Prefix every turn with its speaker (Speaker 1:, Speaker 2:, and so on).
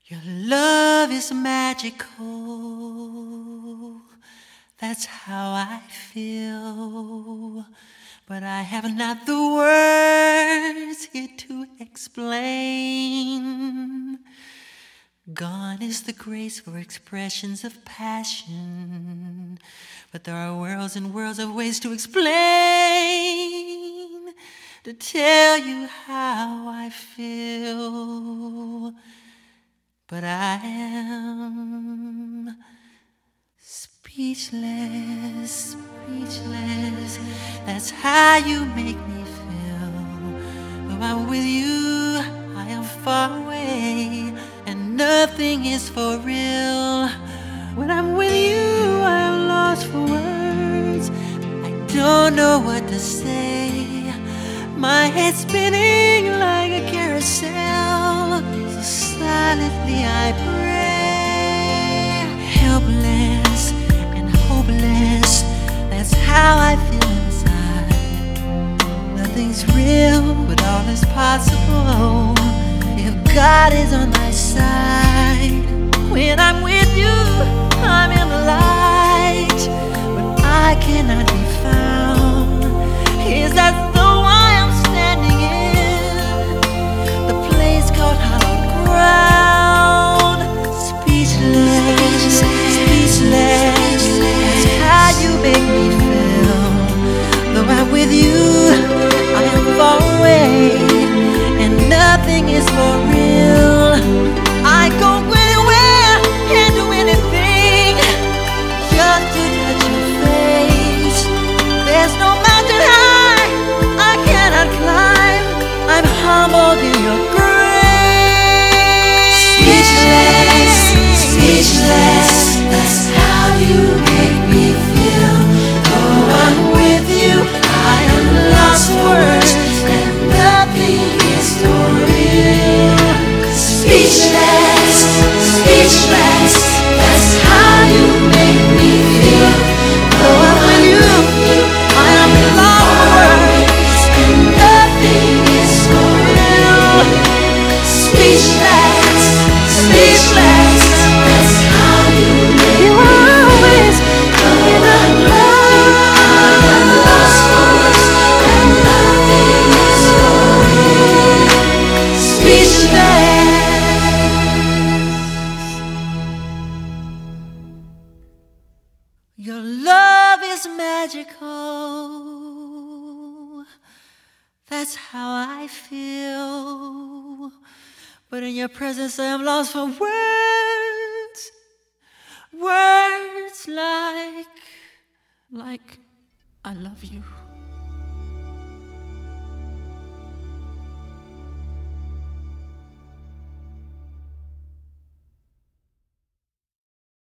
Speaker 1: Your love is magical, that's how I feel. But I have not the words here to explain. Gone is the grace for expressions of passion, but there are worlds and worlds of ways to explain, to tell you how I feel. But I am speechless, speechless. That's how you make me feel. Though I'm with you, I am far away, and nothing is for real. When I'm with you, I am lost for words. I don't know what to say. My head's spinning like a carousel. So silently I pray. Helpless and hopeless, that's how I feel inside. Nothing's real, but all is possible if God is on my side. When I'm with you, I'm in the light, but I cannot be found. Is that the why I'm standing in the place called hallowed ground? Speechless, speechless. That's how you make me feel. Though I'm with you, I am far away, and nothing is for real. I go anywhere and do anything just to touch your face. There's no mountain high I cannot climb. I'm humbled in your grace. Speechless, speechless. That's how you make me feel. Though I'm with you, I am lost for words, and nothing is for real. Speechless, speechless. That's how you make me feel. Though I'm with you, I am lost for words, and nothing is for real. Speechless, speechless. That's how you make me always feel. Though I'm lost for words, and nothing is for real. Speechless. Your love is magical, that's how I feel. But in your presence I am lost for words. Words like I love you.